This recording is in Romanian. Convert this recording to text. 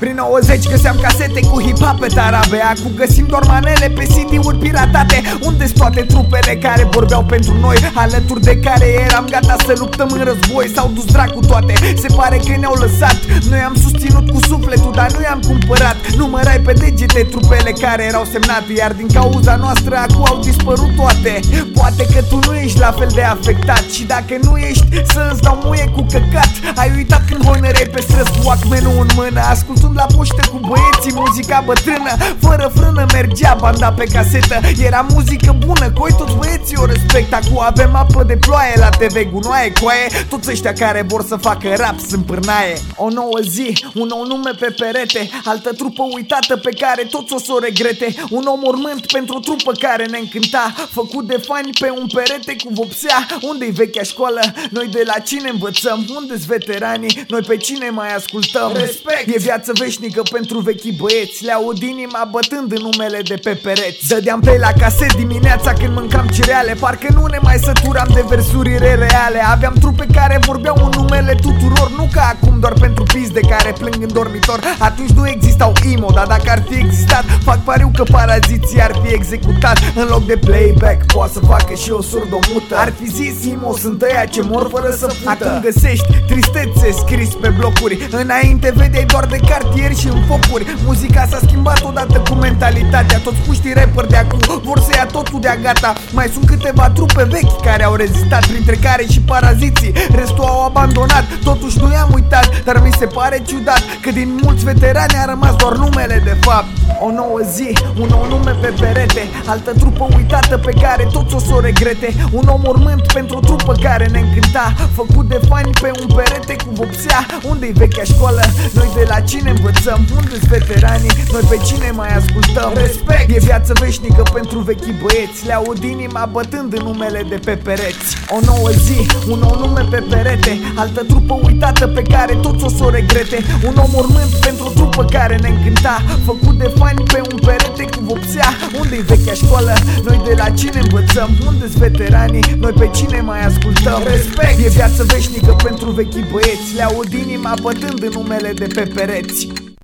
Prin 90 găseam casete cu hip-hop pe tarabe. Acum găsim doar manele pe CD-uri piratate. Unde-s toate trupele care vorbeau pentru noi, alături de care eram gata să luptăm în război? S-au dus dracu toate, se pare că ne-au lăsat. Noi am susținut cu sufletul, dar nu i-am cumpărat. Numărai pe degete trupele care erau semnate, iar din cauza noastră acum au dispărut toate. Poate că tu nu ești la fel de afectat, și dacă nu ești, să-ți dau muie cu căcat. Ai uitat când hoinăreai pe străzi cu Walkman-ul în mână, ascultând la poștă cu băieții muzica bătrână. Fără frână mergea banda pe casetă, era muzică bună, coi toți băieții o respect. Acum avem apă de ploaie la TV, gunoaie, coaie. Toți ăștia care vor să facă rap sunt pârnaie. O nouă zi, un nou nume pe perete, altă trupă uitată pe care toți o să o regrete. Un nou mormânt pentru o trupă care ne încânta, făcut de fani pe un perete cu vopsea. Unde-i vechea școală? Noi de la cine învățăm? Unde-s veteranii? Noi pe cine mai ascultăm? Respect! E viață veșnică pentru vechii băieți, le aud inima bătând în numele de pe pereți. Dădeam play la caset dimineața când mâncam cereale, parcă nu ne mai săturam de versurile reale. Aveam trupe care vorbeau în numele tuturor, nu ca acum doar pentru pizde care plâng în dormitor. Atunci nu existau emo, dar dacă ar fi existat, fac pariu că paraziții ar fi executat. În loc de playback poate să facă și o surdomută. Ar fi zis emo sunt ăia ce mor fără să fută. Acum găsești tristețe scris pe blocuri, înainte vedeai doar de cartieri și în focuri. Muzica s-a schimbat odată cu mentalitatea, toți puștii rapperi de acum vor să ia totul de-a gata. Mai sunt câteva trupe vechi care au rezistat, printre care și paraziții, restul au abandonat. Totuși nu i-am uitat, dar mi se pare ciudat că din mulți veterani a rămas doar numele de fapt. O nouă zi, un nou nume pe perete, altă trupă uitată pe care toți o să o regrete. Un nou mormânt pentru o trupă care ne încânta, făcut de fani pe un perete cu vopsea. Unde-i vechea școală? Noi de la cine învățăm? Unde-s veteranii? Noi pe cine mai ascultăm? Respect! E viață veșnică pentru vechii băieți, le aud inima bătând în numele de pe pereți. O nouă zi, un nou nume pe perete, altă trupă uitată pe care toți o să o regrete. Un nou mormânt pentru o trupă care ne încânta, făcut de fani pe un perete cu vopsea. Unde-i vechea școală? Noi de la cine învățăm? Unde-s veteranii? Noi pe cine mai ascultăm? Respect! E viață veșnică pentru vechii băieți, le aud inima bătând în numele de pe pereți.